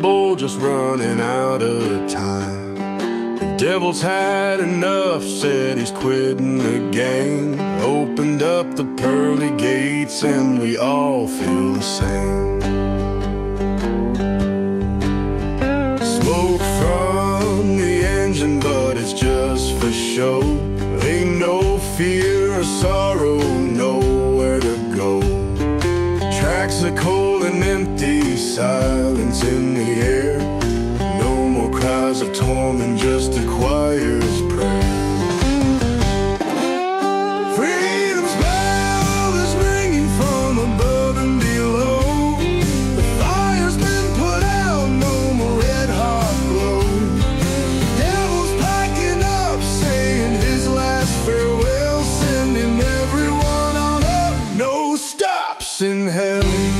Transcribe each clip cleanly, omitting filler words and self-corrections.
bull just running out of time. The devil's had enough, said he's quitting the game. Opened up the pearly gates and we all feel the same. Smoke from the engine, but it's just for show. Ain't no fear or sorrow, nowhere to go. Tracks are cold and empty, silence in the air. No more cries of torment, just a choir's prayer. Freedom's bell is ringing from above and below. The fire's been put out, no more red hot glow. Devil's packing up, saying his last farewell, sending everyone on up, no stops in hell.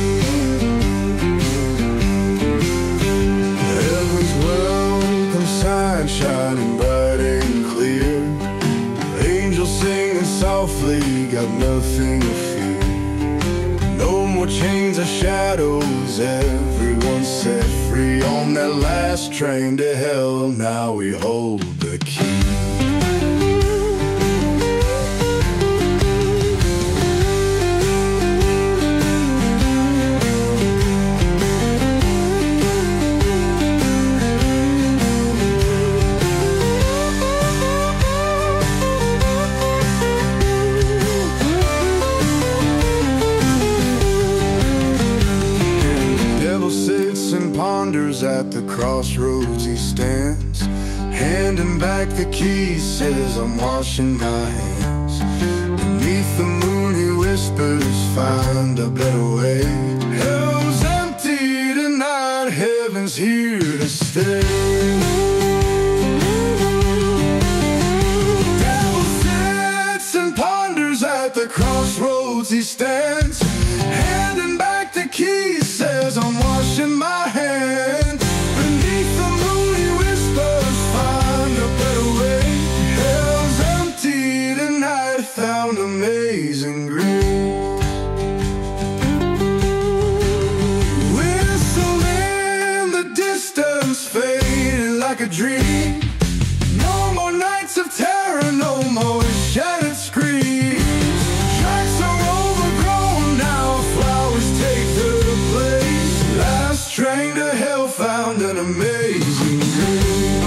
Shining bright and clear, angels singing softly, got nothing to fear. No more chains or shadows, everyone set free. On that last train to hell, now we hold the key. And ponders at the crossroads he stands, handing back the keys, says I'm washing my hands. Beneath the moon he whispers, find a better way. Hell's empty tonight, heaven's here to stay. Devil sits and ponders at the crossroads he stands, handing back the keys, says I'm washing my hands. Beneath the moon he whispers, find a better way. Hell's empty tonight, found amazing grace. Whistle in the distance, faded like a dream. No more nights of terror, no more shattered screams. Tracks are overgrown now, flowers take their place. Last train to hell found an amazing grace.